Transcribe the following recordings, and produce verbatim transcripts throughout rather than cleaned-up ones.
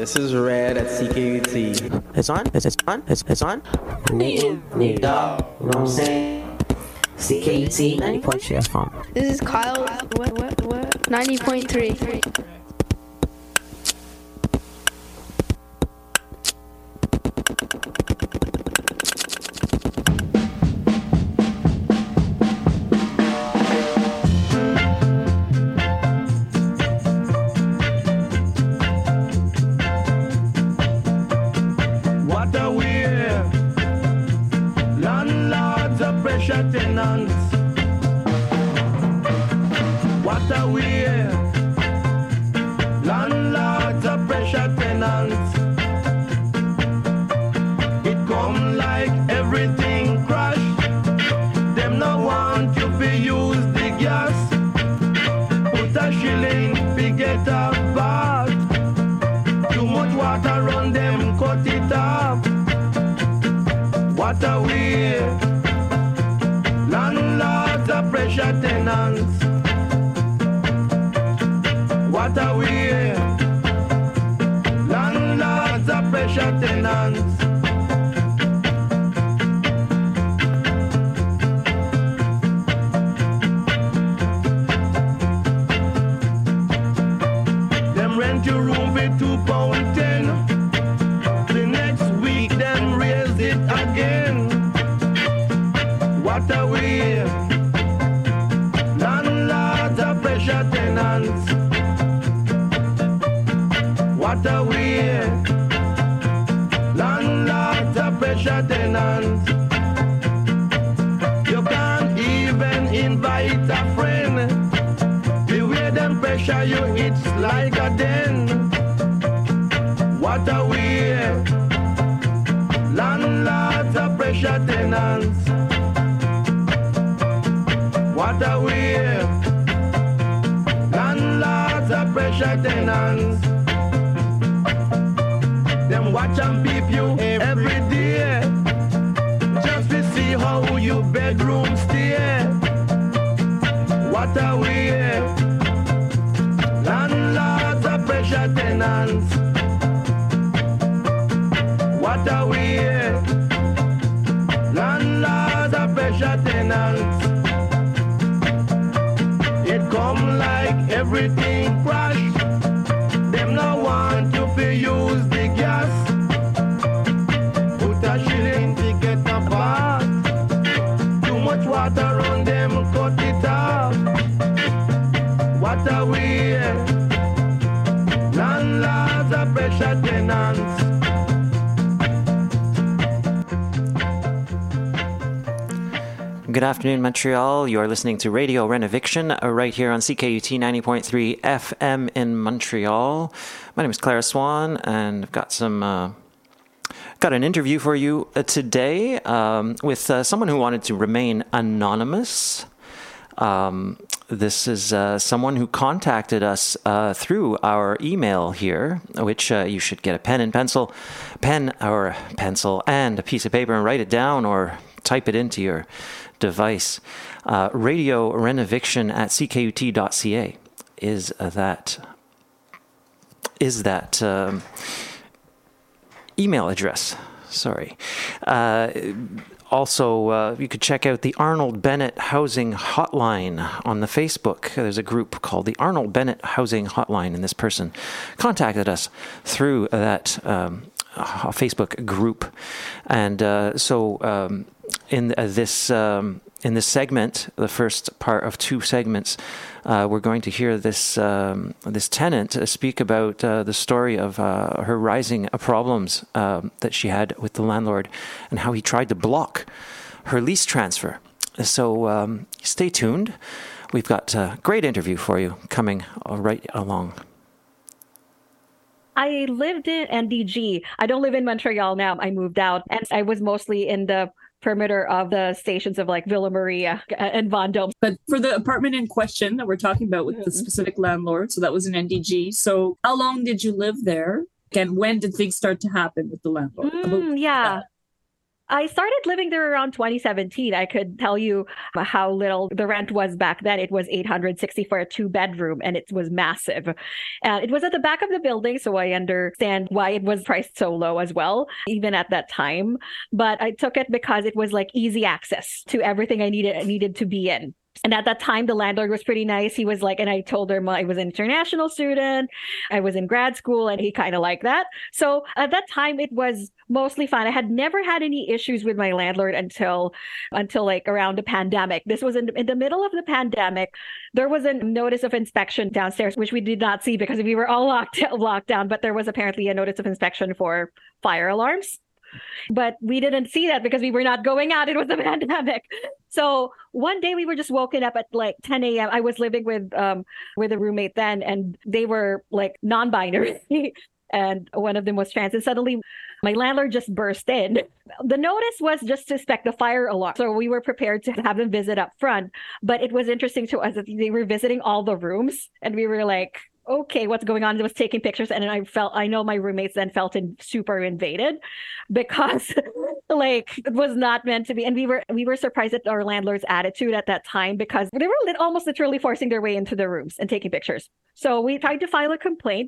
This is Red at C K U T. It's on? It's, it's on? It's, it's on? Need, need dog. You know what I'm saying? C K U T ninety point three F M. This is Kyle. What, what, what? ninety point three. Tenants, what a way. Landlords are pressure tenants. It come like everything crash. Them no want you to use the gas. Put a shilling, we get a bath. Too much water run them, cut it off. What a way. Landlords are pressure tenants. What a way. Landlords are pressure tenants. Them rent your room for two pound ten. The next week them raise it again. What a way. Landlords are pressure tenants. What a way. Landlords are pressure tenants. You can't even invite a friend. The way them pressure you, it's like a den. What a way. Landlords are pressure tenants. What a way. Landlords are pressure tenants. Them watch and peep you every day, just to see how you bedroom stay. What a way. Landlords are pressure tenants. What a way. Landlords are pressure tenants. It come like everything crash. Them no want you to use the gas. Put a shilling to get a bath. Too much water on them, cut it off. What a way. Landlords are pressure tenants. Good afternoon, Montreal. You are listening to Radio Renoviction uh, right here on C K U T ninety point three F M in Montreal. My name is Clara Swan, and I've got some uh, got an interview for you uh, today um, with uh, someone who wanted to remain anonymous. Um, this is uh, someone who contacted us uh, through our email here, which uh, you should get a pen and pencil, pen or pencil, and a piece of paper and write it down or type it into your device. Uh, Radio Renoviction at c k u t dot c a is uh, that is that um, email address. Sorry. Uh, also, uh, you could check out the Arnold Bennett Housing Hotline on the Facebook. There's a group called the Arnold Bennett Housing Hotline, and this person contacted us through that um, Facebook group. And uh, so um, in uh, this um, in this segment, the first part of two segments, uh, we're going to hear this um, this tenant speak about uh, the story of uh, her rising problems um, that she had with the landlord and how he tried to block her lease transfer. So um, stay tuned. We've got a great interview for you coming right along. I lived in N D G. I don't live in Montreal now. I moved out, and I was mostly in the perimeter of the stations of like Villa Maria and Vendôme. But for the apartment in question that we're talking about with mm-hmm. the specific landlord, so that was in N D G. So how long did you live there? And when did things start to happen with the landlord? Mm, yeah. I started living there around twenty seventeen. I could tell you how little the rent was back then. It was eight hundred sixty for a two bedroom and it was massive. And it was at the back of the building, so I understand why it was priced so low as well, even at that time. But I took it because it was like easy access to everything I needed needed to be in. And at that time, the landlord was pretty nice. He was like, and I told him I was an international student. I was in grad school and he kind of liked that. So at that time, it was mostly fine. I had never had any issues with my landlord until, until like around the pandemic. This was in, in the middle of the pandemic. There was a notice of inspection downstairs, which we did not see because we were all locked, locked down. But there was apparently a notice of inspection for fire alarms. But we didn't see that because we were not going out. It was a pandemic. So one day we were just woken up at like ten a.m. I was living with um with a roommate then, and they were like non-binary. And one of them was trans. And suddenly my landlord just burst in. The notice was just to inspect the fire alarm. So we were prepared to have them visit up front. But it was interesting to us that they were visiting all the rooms. And we were like, okay, what's going on? I was taking pictures, and I felt, I know my roommates then felt in, super invaded because like it was not meant to be. And we were, we were surprised at our landlord's attitude at that time because they were lit, almost literally forcing their way into the rooms and taking pictures. So we tried to file a complaint,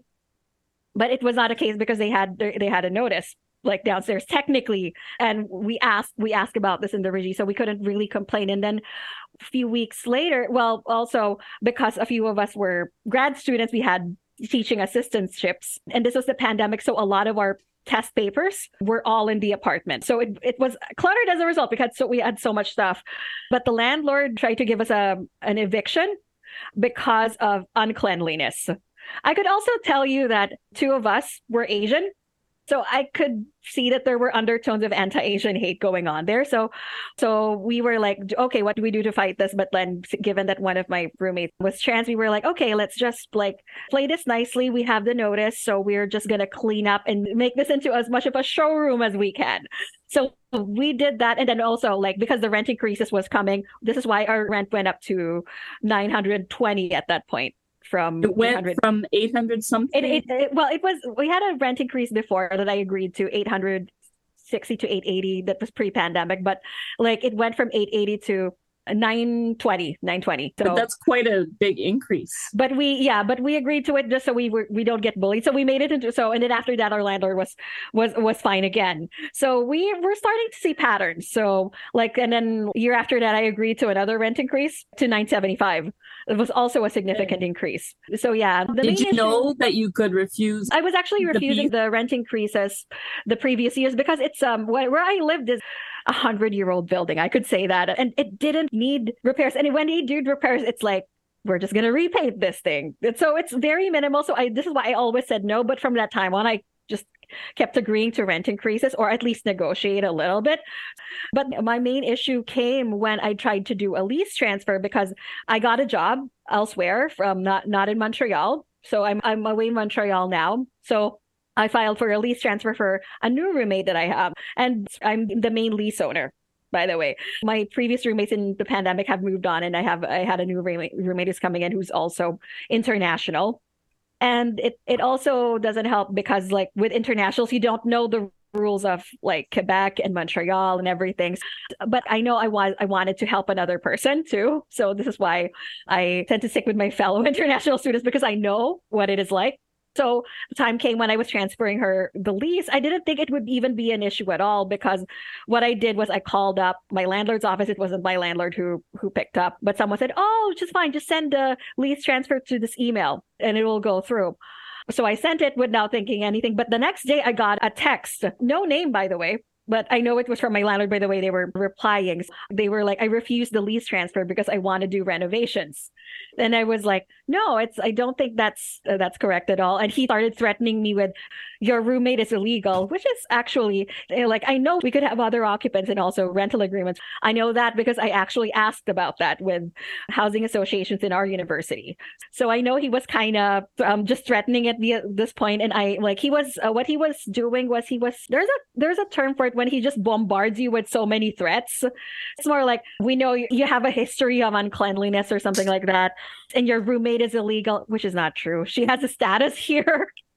but it was not a case because they had, they had a notice like downstairs technically. And we asked, we asked about this in the regie, so we couldn't really complain. And then a few weeks later, well, also because a few of us were grad students, we had teaching assistantships. And this was the pandemic. So a lot of our test papers were all in the apartment. So it, it was cluttered as a result because so we had so much stuff. But the landlord tried to give us a an eviction because of uncleanliness. I could also tell you that two of us were Asian. So I could see that there were undertones of anti-Asian hate going on there. So so we were like, okay, what do we do to fight this? But then given that one of my roommates was trans, we were like, okay, let's just like play this nicely. We have the notice. So we're just going to clean up and make this into as much of a showroom as we can. So we did that. And then also like, because the rent increases was coming, this is why our rent went up to nine hundred twenty at that point. From it went from eight hundred something. It, it, it, well, it was, we had a rent increase before that I agreed to eight hundred sixty to eight eighty. That was pre-pandemic, but like it went from eight eighty to nine twenty, nine twenty. So, but that's quite a big increase. But we, yeah, but we agreed to it just so we were, we don't get bullied. So we made it into, so, and then after that, our landlord was, was, was fine again. So we were starting to see patterns. So like, and then year after that, I agreed to another rent increase to nine seventy-five. It was also a significant okay. increase. So yeah. The Did you issue, know that you could refuse? I was actually refusing the, the rent increases the previous years because it's, um, where, where I lived is a hundred year old building. I could say that. And it didn't need repairs. And when they did repairs, it's like, we're just going to repaint this thing. And so it's very minimal. So I, this is why I always said no. But from that time on, I just kept agreeing to rent increases or at least negotiate a little bit. But my main issue came when I tried to do a lease transfer because I got a job elsewhere from not, not in Montreal. So I'm, I'm away in Montreal now. So I filed for a lease transfer for a new roommate that I have. And I'm the main lease owner, by the way. My previous roommates in the pandemic have moved on, and I have I had a new roommate, roommate who's coming in who's also international. And it, it also doesn't help because like with internationals, you don't know the rules of like Quebec and Montreal and everything. But I know I was I wanted to help another person too. So this is why I tend to stick with my fellow international students because I know what it is like. So the time came when I was transferring her the lease. I didn't think it would even be an issue at all because what I did was I called up my landlord's office. It wasn't my landlord who who picked up, but someone said, oh, just fine. Just send the lease transfer to this email and it will go through. So I sent it without thinking anything. But the next day I got a text, no name, by the way. But I know it was from my landlord by the way they were replying. They were like, I refused the lease transfer because I want to do renovations. And I was like, no, it's I don't think that's uh, that's correct at all. And he started threatening me with, your roommate is illegal, which is actually like, I know we could have other occupants and also rental agreements. I know that because I actually asked about that with housing associations in our university. So I know he was kind of um, just threatening at the, this point. And I like he was uh, what he was doing was he was there's a there's a term for it when he just bombards you with so many threats. It's more like, we know you have a history of uncleanliness or something like that, and your roommate is illegal, which is not true. She has a status here.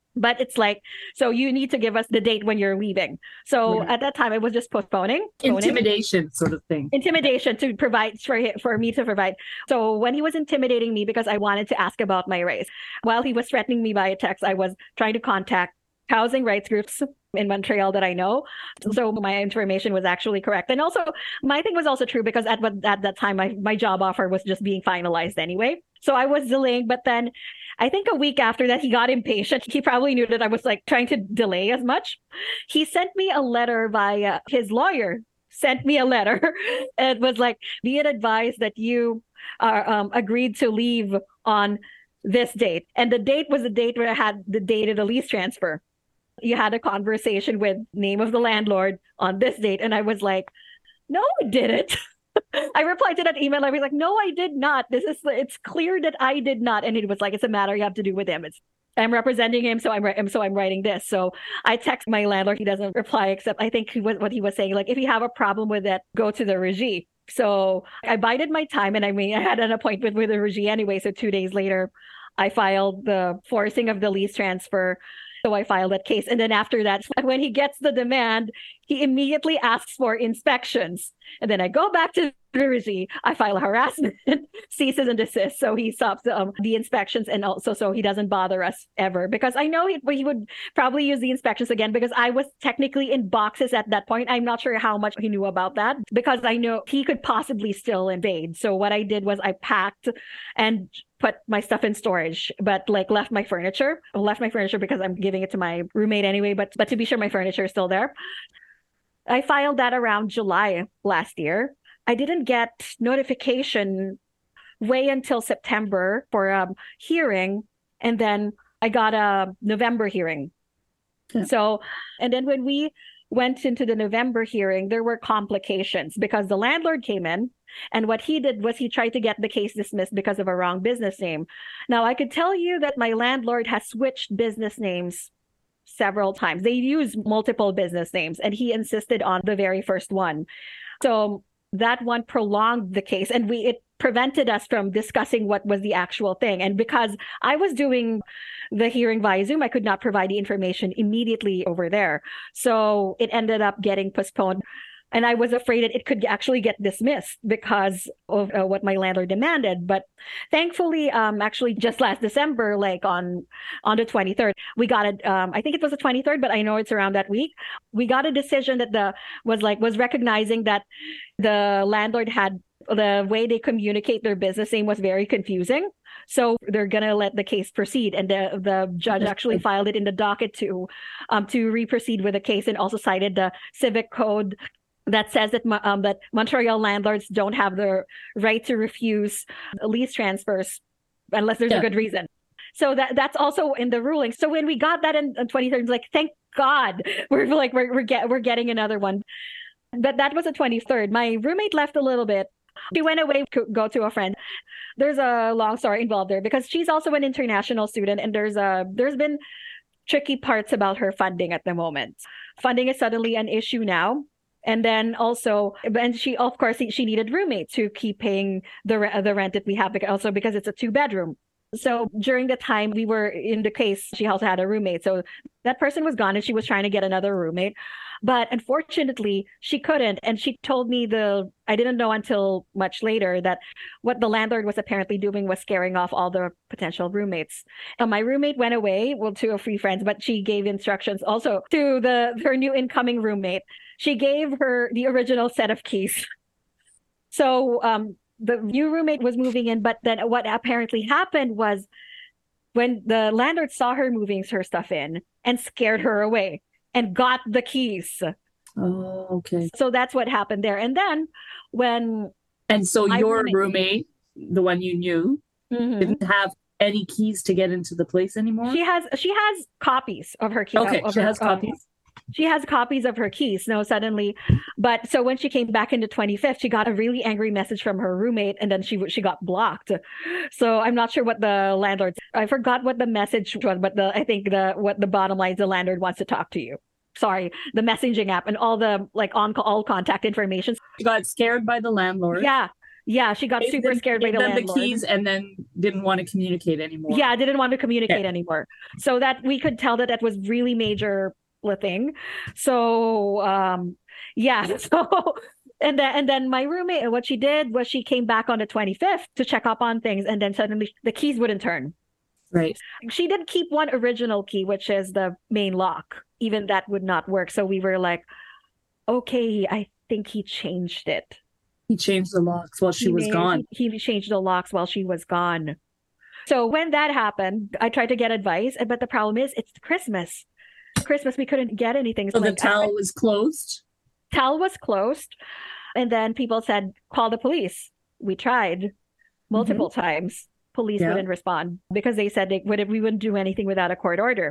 But it's like, so you need to give us the date when you're leaving. So Right. at that time, I was just postponing. postponing. Intimidation sort of thing. Intimidation to provide for for me to provide. So when he was intimidating me because I wanted to ask about my race, while he was threatening me via text, I was trying to contact housing rights groups in Montreal that I know. So my information was actually correct. And also my thing was also true because at at that time my, my job offer was just being finalized anyway. So I was delaying, but then I think a week after that, he got impatient. He probably knew that I was like trying to delay as much. He sent me a letter via his lawyer, sent me a letter. It was like, be it advised that you are um, agreed to leave on this date. And the date was the date where I had the date of the lease transfer. You had a conversation with name of the landlord on this date. And I was like, no, I didn't. I replied to that email. I was like, no, I did not. This is, it's clear that I did not. And it was like, it's a matter you have to do with him. It's, I'm representing him, so I'm so I'm writing this. So I text my landlord. He doesn't reply, except I think he was, what he was saying, like, if you have a problem with it, go to the regie. So I bided my time, and I mean, I had an appointment with the regie anyway. So two days later, I filed the forcing of the lease transfer. So I filed that case. And then after that, when he gets the demand, he immediately asks for inspections. And then I go back to the regie. I file a harassment, ceases and desist. So he stops um, the inspections, and also so he doesn't bother us ever. Because I know he, he would probably use the inspections again, because I was technically in boxes at that point. I'm not sure how much he knew about that, because I know he could possibly still invade. So what I did was I packed and put my stuff in storage, but like left my furniture, left my furniture because I'm giving it to my roommate anyway, but, but to be sure my furniture is still there. I filed that around July last year. I didn't get notification way until September for a hearing. And then I got a November hearing. Yeah. So, and then when we went into the November hearing, there were complications because the landlord came in, and what he did was he tried to get the case dismissed because of a wrong business name. Now, I could tell you that my landlord has switched business names several times. They use multiple business names, and he insisted on the very first one. So that one prolonged the case, and we it prevented us from discussing what was the actual thing. And because I was doing the hearing via Zoom, I could not provide the information immediately over there. So it ended up getting postponed. And I was afraid that it could actually get dismissed because of uh, what my landlord demanded. But thankfully, um, actually just last December, like on, on the twenty-third, we got it. Um, I think it was the twenty-third, but I know it's around that week. We got a decision that the was like was recognizing that the landlord had the way they communicate their business name was very confusing. So they're going to let the case proceed. And the, the judge actually filed it in the docket to um, to re-proceed with the case, and also cited the civic code that says that um, that Montreal landlords don't have the right to refuse lease transfers unless there's yeah. a good reason. So that that's also in the ruling. So when we got that in, in twenty-third, it's like, thank God, we're like we're we're, get, we're getting another one. But that was the twenty-third. My roommate left a little bit. She went away to go to a friend. There's a long story involved there because she's also an international student, and there's a there's been tricky parts about her funding at the moment. Funding is suddenly an issue now. And then also, and she, of course, she needed roommates to keep paying the the rent that we have, also because it's a two bedroom. So during the time we were in the case, she also had a roommate. So that person was gone, and she was trying to get another roommate. But unfortunately, she couldn't. And she told me the, I didn't know until much later that what the landlord was apparently doing was scaring off all the potential roommates. And my roommate went away, well, to a few friends, but she gave instructions also to the her new incoming roommate. She gave her the original set of keys. So um, the new roommate was moving in, but then what apparently happened was when the landlord saw her moving her stuff in and scared her away and got the keys. Oh, okay. So that's what happened there. And then when... And so your roommate, roommate, the one you knew, mm-hmm. didn't have any keys to get into the place anymore? She has she has copies of her keys. Okay, of she her, has copies. Um, She has copies of her keys. No, suddenly, but so when she came back in the twenty-fifth, she got a really angry message from her roommate, and then she she got blocked. So I'm not sure what the landlord. I forgot what the message was, but the I think the what the bottom line is the landlord wants to talk to you. Sorry, the messaging app and all the like on all contact information. She got scared by the landlord. Yeah, yeah, she got Gave super them, scared by the them landlord. The keys, and then didn't want to communicate anymore. Yeah, didn't want to communicate Yeah. anymore. So that we could tell that that was really major thing. So um, yeah. So and then and then my roommate, what she did was she came back on the twenty-fifth to check up on things, and then suddenly the keys wouldn't turn. Right. She did keep one original key, which is the main lock. Even that would not work. So we were like, okay, I think he changed it. He changed the locks while she He was made- gone. He, he changed the locks while she was gone. So when that happened, I tried to get advice, but the problem is it's Christmas. Christmas, we couldn't get anything. So the like, towel was closed. Tal was closed, and then people said, call the police. We tried multiple times. Police Yeah. wouldn't respond because they said they would we wouldn't do anything without a court order.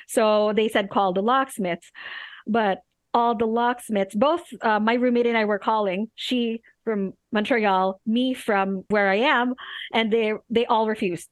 So they said call the locksmiths, but all the locksmiths, both uh, my roommate and I were calling. She from Montreal, me from where I am, and they they all refused.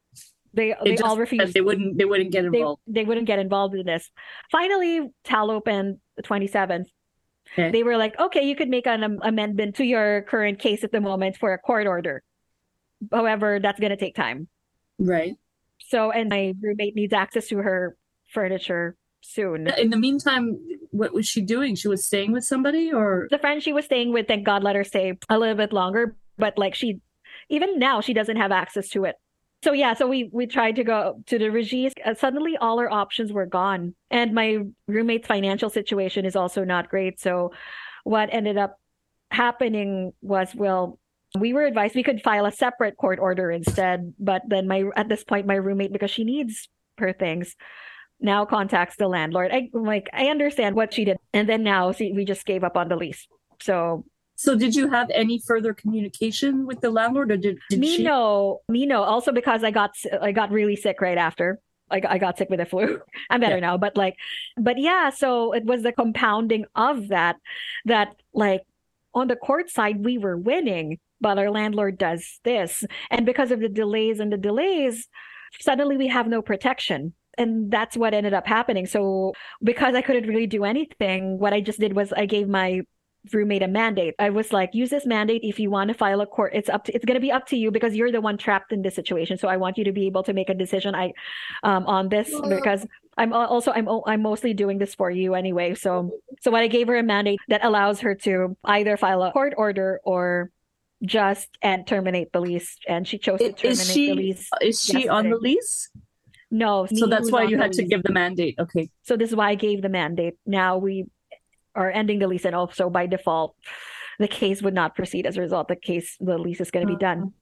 They They they just all said refused. They wouldn't. They wouldn't get They, involved. they wouldn't get involved in this. Finally, Tal opened the twenty-seventh. Okay. They were like, okay, you could make an am- amendment to your current case at the moment for a court order. However, that's going to take time. Right. So, and my roommate needs access to her furniture soon. In the meantime, what was she doing? She was staying with somebody, or The friend she was staying with, thank God, let her stay a little bit longer. But like she, even now, she doesn't have access to it. So yeah, so we we tried to go to the Regis. Uh, suddenly, all our options were gone, and my roommate's financial situation is also not great. So, what ended up happening was, well, we were advised we could file a separate court order instead. But then my at this point, my roommate, because she needs her things, now contacts the landlord. I like I understand what she did, and then now see, we just gave up on the lease. So. so? Did you have any further communication with the landlord, or did, did me she? no, me no. Also because I got s- I got really sick right after. I got, I got sick with the flu. I'm better Yeah. now, but like, but yeah. So it was the compounding of that. That like on the court side we were winning, but our landlord does this, and because of the delays and the delays, suddenly we have no protection. And that's what ended up happening. So because I couldn't really do anything, what I just did was I gave my roommate a mandate. I was like, use this mandate if you want to file a court. It's up to it's going to be up to you because you're the one trapped in this situation. So I want you to be able to make a decision I um on this because I'm al- also I'm o- I'm mostly doing this for you anyway. So so what I gave her a mandate that allows her to either file a court order or just and terminate the lease, and she chose to Is, terminate is the she lease. is she on the yesterday. lease? No, So me that's who's why on you the had to lease. give the mandate. Okay. So this is why I gave the mandate. Now we are ending the lease, and also by default, the case would not proceed. As a result, the case, the lease is going to be done.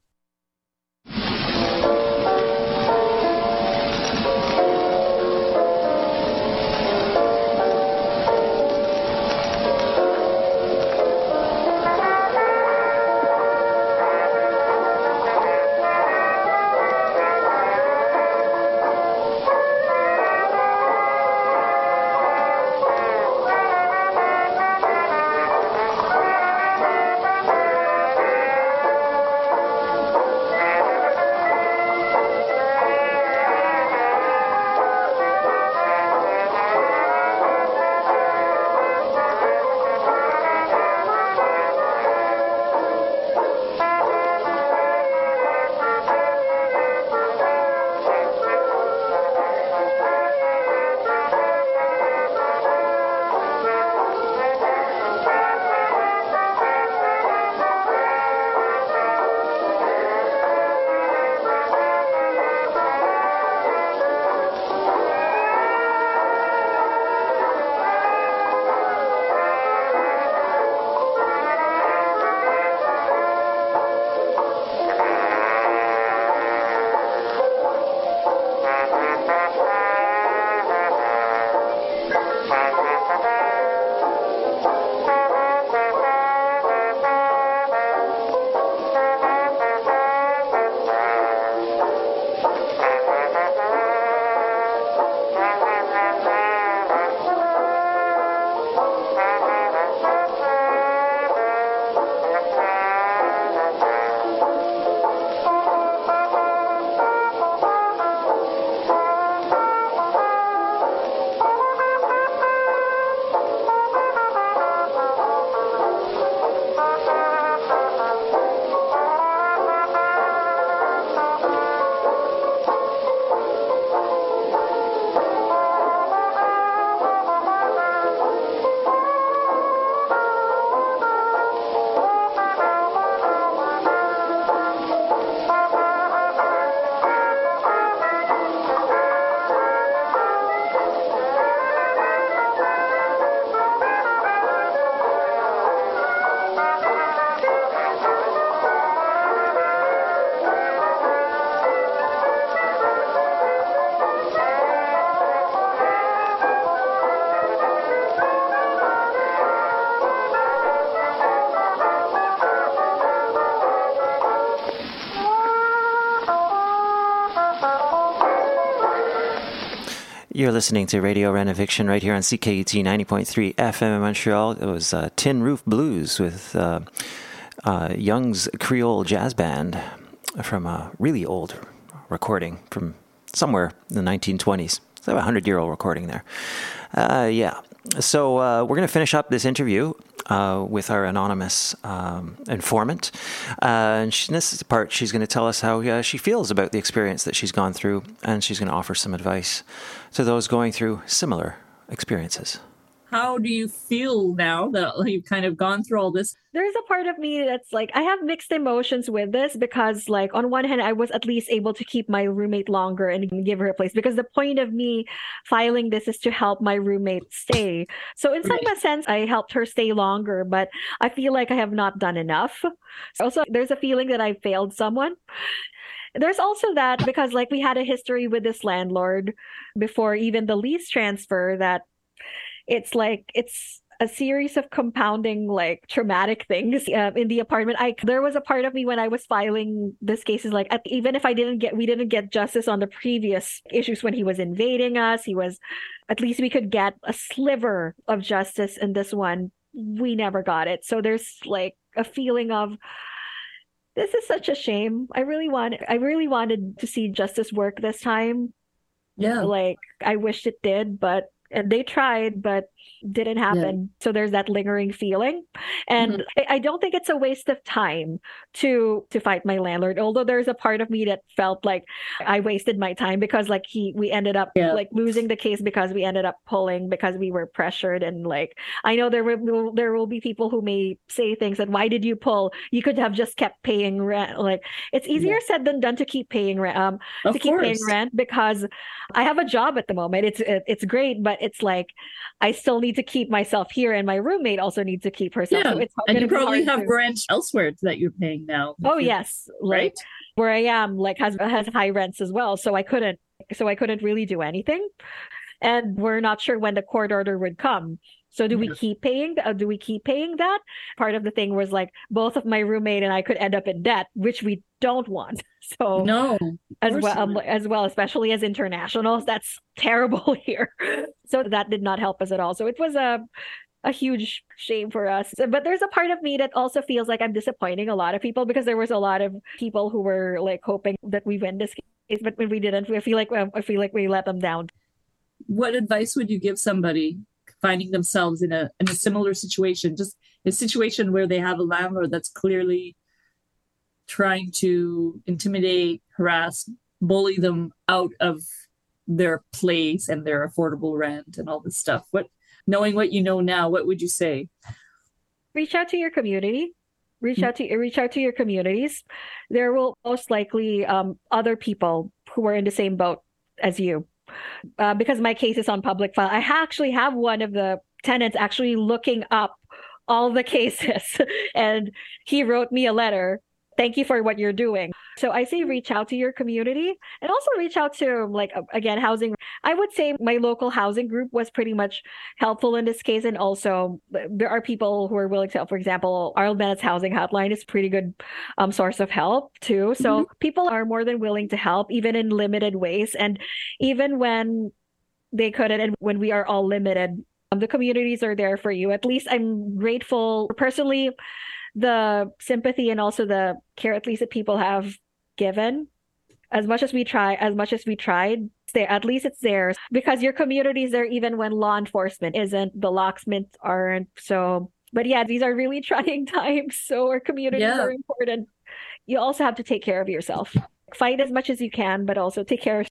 You're listening to Radio Renoviction right here on C K U T ninety point three F M in Montreal. It was uh, Tin Roof Blues with uh, uh, Young's Creole Jazz Band from a really old recording from somewhere in the nineteen twenties. It's a hundred-year-old recording there. Uh, yeah. So uh, we're going to finish up this interview uh, with our anonymous um, informant. Uh, and she, this is the part she's going to tell us how uh, she feels about the experience that she's gone through, and she's going to offer some advice to those going through similar experiences. How do you feel now that you've kind of gone through all this? There's a part of me that's like, I have mixed emotions with this because, like, on one hand, I was at least able to keep my roommate longer and give her a place, because the point of me filing this is to help my roommate stay. So in some sense, I helped her stay longer, but I feel like I have not done enough. Also, there's a feeling that I failed someone. There's also that because, like, we had a history with this landlord before even the lease transfer, that it's like, it's a series of compounding, like, traumatic things uh, in the apartment. I there was a part of me when I was filing this case is like, at, even if I didn't get, we didn't get justice on the previous issues when he was invading us, he was, at least we could get a sliver of justice in this one. We never got it. So there's like a feeling of, this is such a shame. I really want, I really wanted to see justice work this time. Yeah. Like, I wished it did, but and they tried, but didn't happen. Yeah. So there's that lingering feeling. And mm-hmm. I, I don't think it's a waste of time to to fight my landlord. Although there's a part of me that felt like I wasted my time because, like, he we ended up yeah. like losing the case because we ended up pulling because we were pressured. And, like, I know there will there will be people who may say things that, why did you pull? You could have just kept paying rent. Like, it's easier yeah. said than done to keep paying rent. Um, of to keep course. paying rent because I have a job at the moment. It's it, it's great, but it's like I still need to keep myself here, and my roommate also needs to keep herself. Yeah. So it's and you probably have to... rent elsewhere that you're paying now. Oh yes, like right? where I am, like has has high rents as well. So I couldn't, so I couldn't really do anything, and we're not sure when the court order would come. So do we keep paying? Uh, do we keep paying that? Part of the thing was, like, both of my roommate and I could end up in debt, which we don't want. So no, as well, um, as well, especially as internationals, that's terrible here. So that did not help us at all. So it was a a huge shame for us. But there's a part of me that also feels like I'm disappointing a lot of people, because there was a lot of people who were, like, hoping that we win this case, but when we didn't, I feel like I feel like we let them down. What advice would you give somebody finding themselves in a in a similar situation, just a situation where they have a landlord that's clearly trying to intimidate, harass, bully them out of their place and their affordable rent and all this stuff? What, knowing what you know now, what would you say? Reach out to your community. Reach out to reach out to your communities. There will most likely um, other people who are in the same boat as you. Uh, because my case is on public file, I actually have one of the tenants actually looking up all the cases, and he wrote me a letter. Thank you for what you're doing. So I say reach out to your community, and also reach out to, like, again, housing. I would say my local housing group was pretty much helpful in this case. And also there are people who are willing to help. For example, Arnold Bennett's housing hotline is a pretty good um, source of help too. So mm-hmm. people are more than willing to help, even in limited ways. And even when they couldn't, and when we are all limited, um, the communities are there for you. At least I'm grateful personally, the sympathy and also the care, at least, that people have given. As much as we try, as much as we tried, there, at least it's there, because your community is there even when law enforcement isn't, the locksmiths aren't. So, but yeah, these are really trying times. So our communities yeah. are important. You also have to take care of yourself. Fight as much as you can, but also take care of.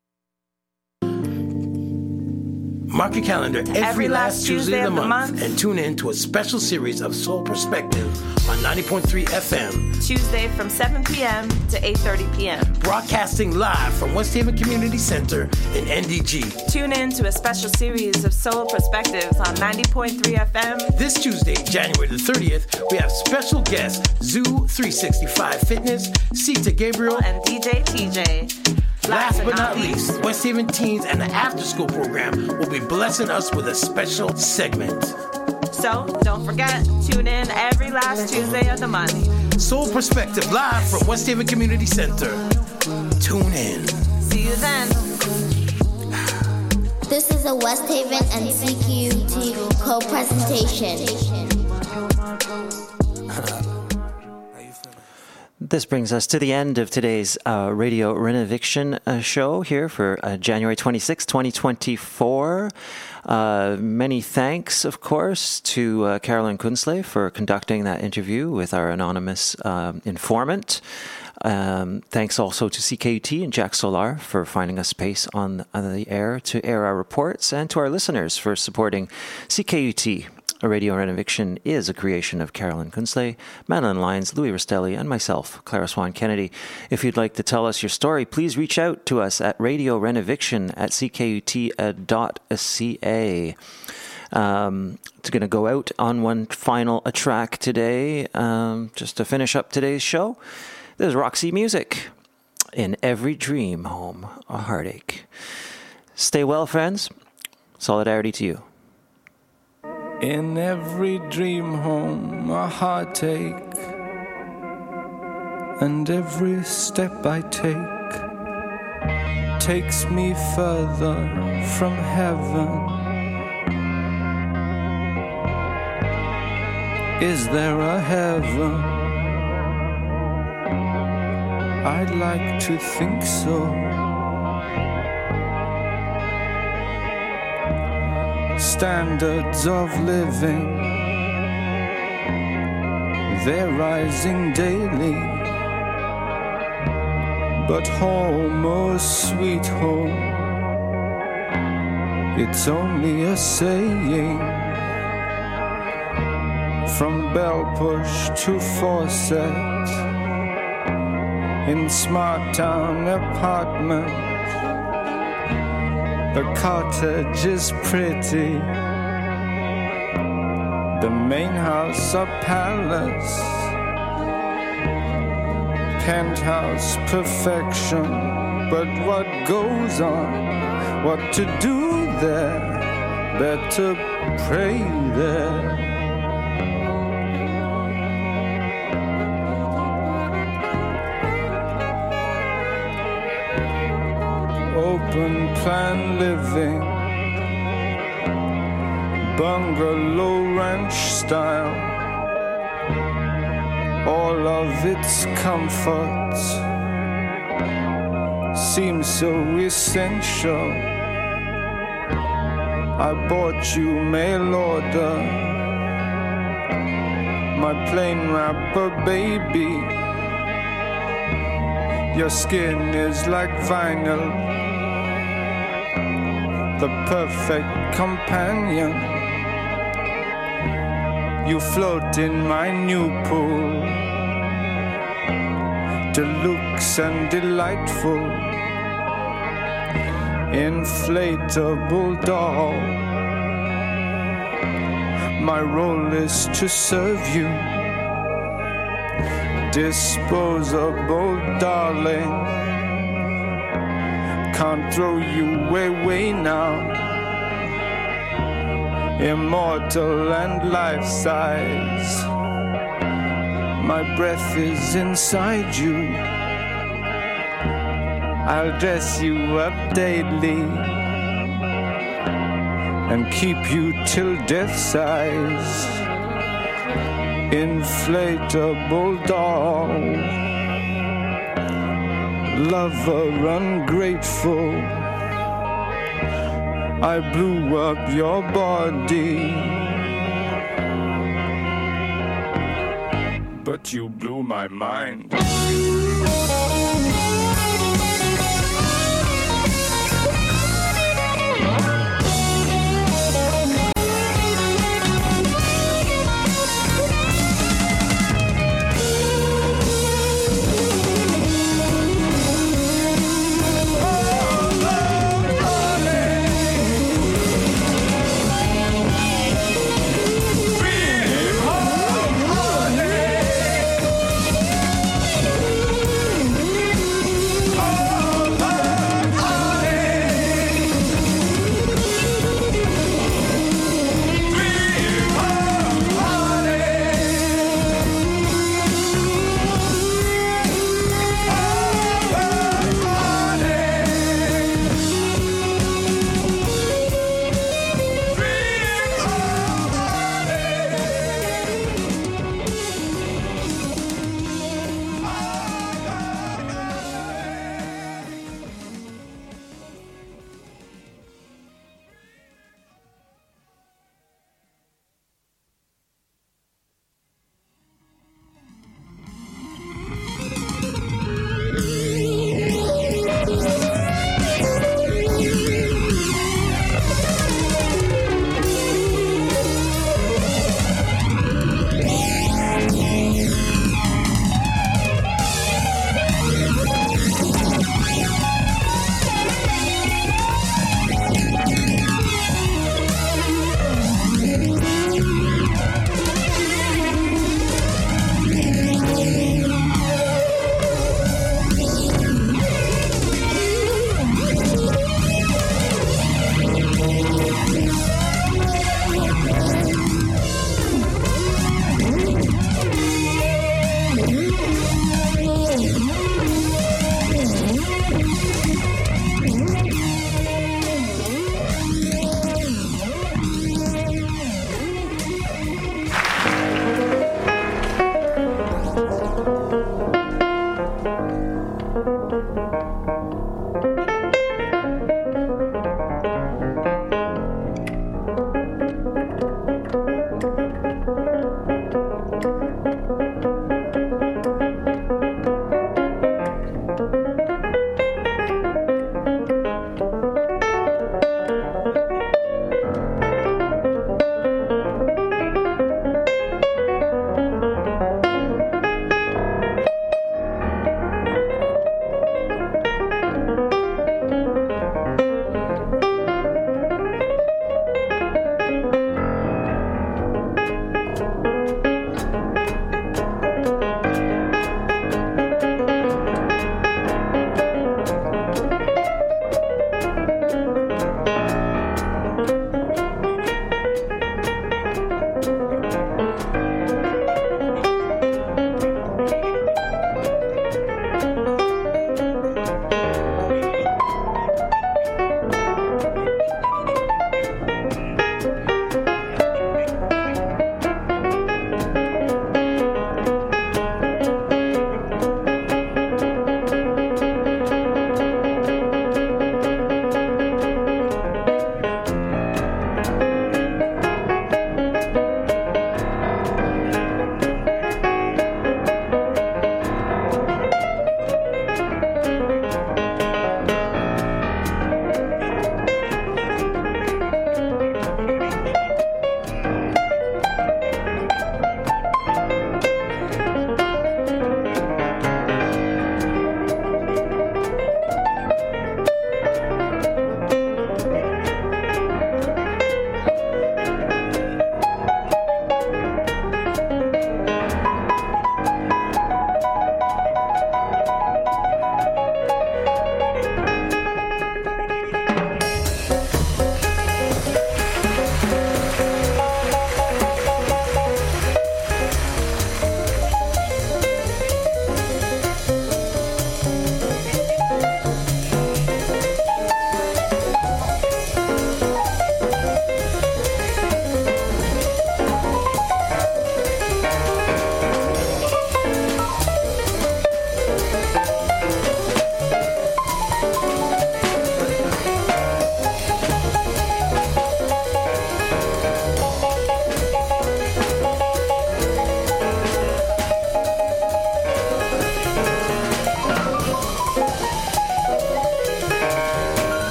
Mark your calendar every, every last Tuesday, Tuesday of the, the month, month and tune in to a special series of Soul Perspective on ninety point three F M. Tuesday from seven p.m. to eight thirty p.m. Broadcasting live from West Haven Community Center in N D G. Tune in to a special series of Soul Perspectives on ninety point three F M. This Tuesday, January the thirtieth, we have special guests Zoo three sixty-five Fitness, Sita Gabriel, and D J T J. Last but not least, West Haven Teens and the After School program will be blessing us with a special segment. So, don't forget, tune in every last Tuesday of the month. Soul Perspective live from West Haven Community Center. Tune in. See you then. This is a West Haven and C Q U T co-presentation. This brings us to the end of today's uh, Radio Renoviction uh, show here for uh, January twenty-sixth, twenty twenty-four. Uh, many thanks, of course, to uh, Carolyn Kunzle for conducting that interview with our anonymous uh, informant. Um, thanks also to C K U T and Jack Solar for finding us space on, on the air to air our reports, and to our listeners for supporting C K U T. A Radio Renoviction is a creation of Carolyn Kunzle, Madeline Lyons, Louis Rastelli, and myself, Clara Swan Kennedy. If you'd like to tell us your story, please reach out to us at Radio Renoviction at c k u t dot c a. Um, it's going to go out on one final a track today, um, just to finish up today's show. There's Roxy Music. In every dream home, a heartache. Stay well, friends. Solidarity to you. In every dream home, a heartache, and every step I take takes me further from heaven. Is there a heaven? I'd like to think so. Standards of living, they're rising daily, but home, oh sweet home, it's only a saying. From bell push to faucet, in smart town apartment, the cottage is pretty, the main house a palace, penthouse perfection. But what goes on, what to do there, better pray there. Open plan living, bungalow ranch style, all of its comforts seem so essential. I bought you mail order, my plain wrapper baby. Your skin is like vinyl, the perfect companion. You float in my new pool, deluxe and delightful, inflatable doll. My role is to serve you, disposable darling. Can't throw you away now. Immortal and life-size, my breath is inside you. I'll dress you up daily and keep you till death size. Inflatable doll, lover ungrateful, I blew up your body, but you blew my mind.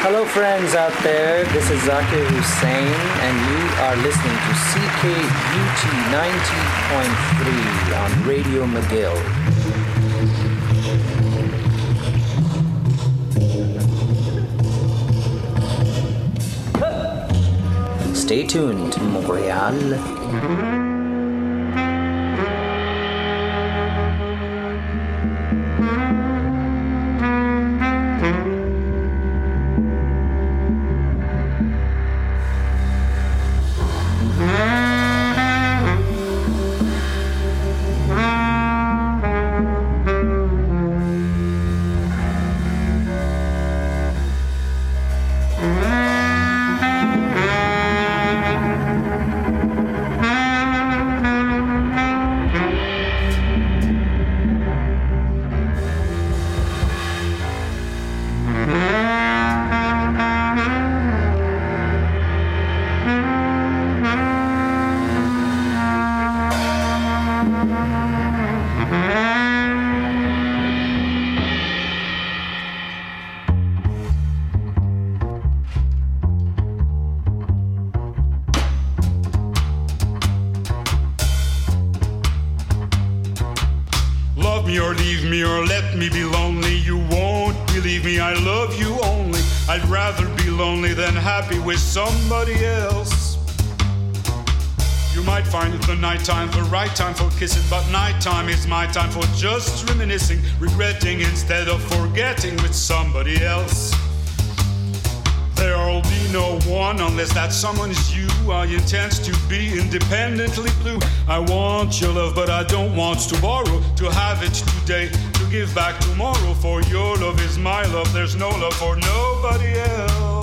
Hello, friends out there. This is Zakir Hussain, and you are listening to C K U T ninety point three on Radio McGill. Stay tuned, Montreal. Somebody else. You might find it the nighttime, the right time for kissing, but nighttime is my time for just reminiscing, regretting instead of forgetting with somebody else. There'll be no one unless that someone is you. I intend to be independently blue. I want your love, but I don't want to borrow. To have it today, to give back tomorrow. For your love is my love. There's no love for nobody else.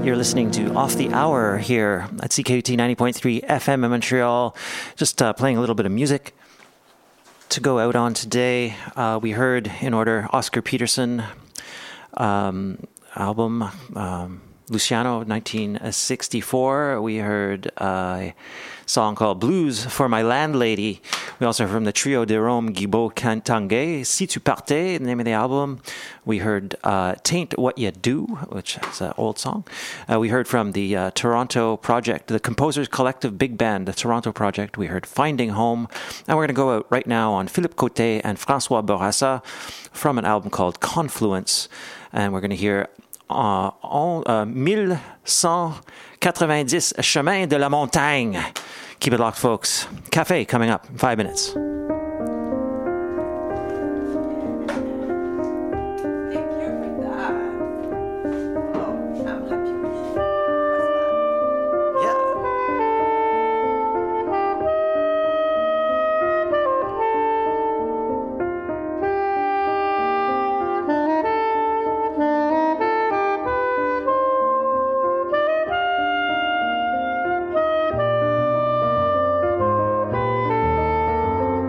You're listening to Off the Hour here at C K U T ninety point three F M in Montreal. Just uh, playing a little bit of music to go out on today. Uh, we heard in order Oscar Peterson um, album, um, Luciano, nineteen sixty-four. We heard a song called Blues for My Landlady. We also heard from the trio de Rome Guibault Tanguay, Si Tu Partais, the name of the album. We heard uh, Taint What You Do, which is an old song. Uh, we heard from the uh, Toronto Project, the Composers Collective Big Band, the Toronto Project. We heard Finding Home. And we're going to go out right now on Philippe Côté and François Bourassa from an album called Confluence. And we're going to hear uh, en, uh, mille cent quatre-vingt-dix Chemin de la Montagne. Keep it locked, folks. Cafe coming up in five minutes. Thank you.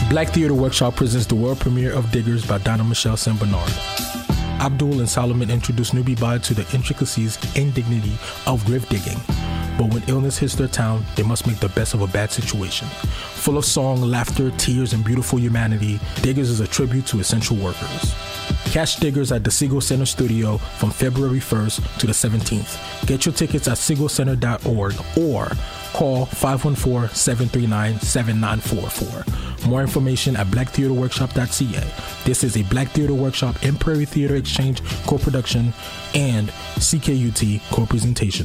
Black Theater Workshop presents the world premiere of Diggers by Donna Michelle Saint Bernard. Abdul and Solomon introduce newbie Bod to the intricacies and dignity of grave digging. But when illness hits their town, they must make the best of a bad situation. Full of song, laughter, tears, and beautiful humanity, Diggers is a tribute to essential workers. Catch Diggers at the Segal Center Studio from February first to the seventeenth. Get your tickets at segal center dot org or call five one four, seven three nine, seven nine four four. More information at black theater workshop dot c a. This is a Black Theater Workshop and Prairie Theater Exchange co-production and C K U T co-presentation.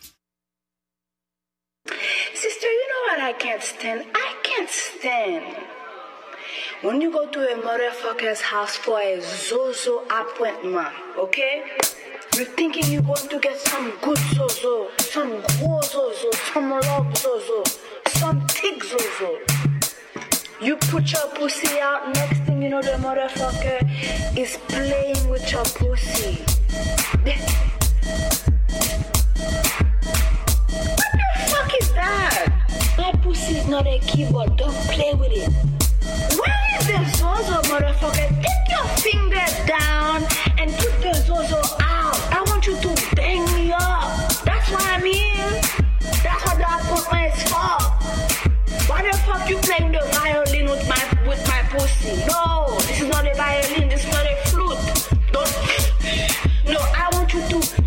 Sister, you know what I can't stand? I can't stand when you go to a motherfucker's house for a Zozo appointment, okay? You're thinking you're going to get some good Zozo, some go Zozo, some love Zozo, some thick Zozo. You put your pussy out, next thing you know the motherfucker is playing with your pussy. What the fuck is that? My pussy is not a keyboard, don't play with it.